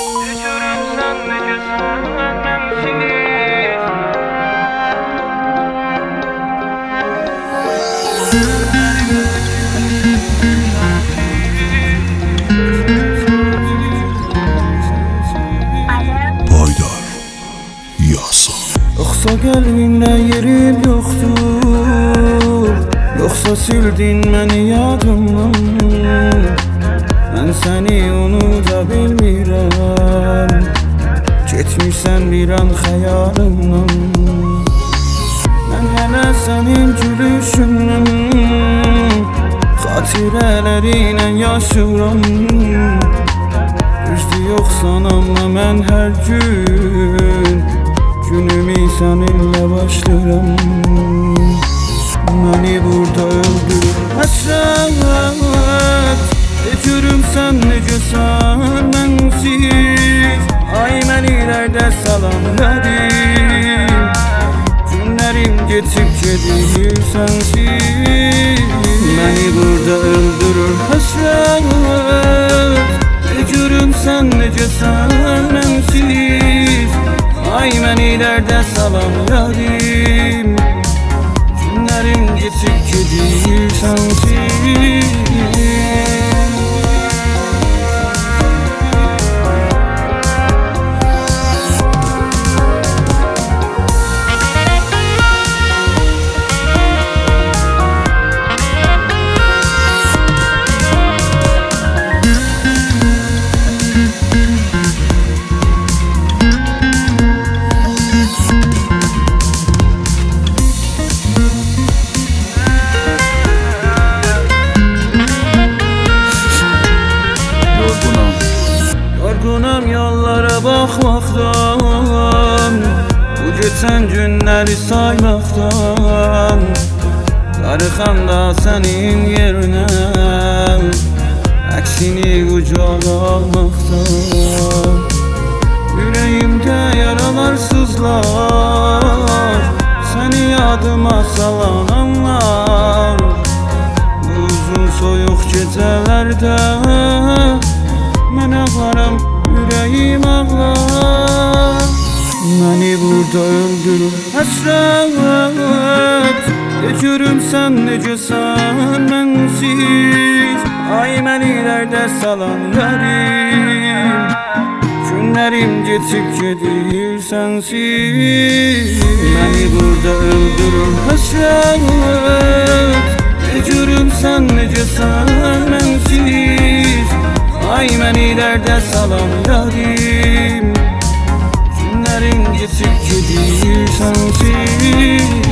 Tükürüm sen necəsən mənimsiz. Haydar Yasa. Yoxsa qəlbində yerim yoxdur, yoxsa sildin məni yadımdan. Mən səni unuda bilmirəm, getmirsən bir an xəyalımdan. Mən hələ sənin gülüşündən, xatirələrinlə yaşıram. Düzdür yoxsan amma mən hər gün günümü səninlə başlayıram. Məni burada öldürür həsrət, tükürüm sən necəsən mənsiz. Ay mənilərdə salam verim, günlərim geçib gedir sənsiz. Məni burada öldürür həsrət, tükürüm sən necəsən mənsiz. Ay mənilərdə salam verim, günlərim geçib gedir sənsiz. Yorgunam yollara baxmaqdan, bu geçən günləri saymaqdan. Darıxam da sənin yerinə, əksini qucağa almaqdan. Ürəyimdə yaralar sızlar, səni yadıma salan anlar. Bu uzun soyuq gecələrdə mən ağlaram, ürəyim ağlar. Məni burada öldürür həsrət, tükürüm sən necəsən mənsiz. Ay mənilərdə salam verim, günlərim geçib gedir sənsiz. Məni burada öldürür həsrət, tükürüm sən necəsən mənsiz. Ay mənilərdə salam verim, günlərim geçib gedir sənsiz.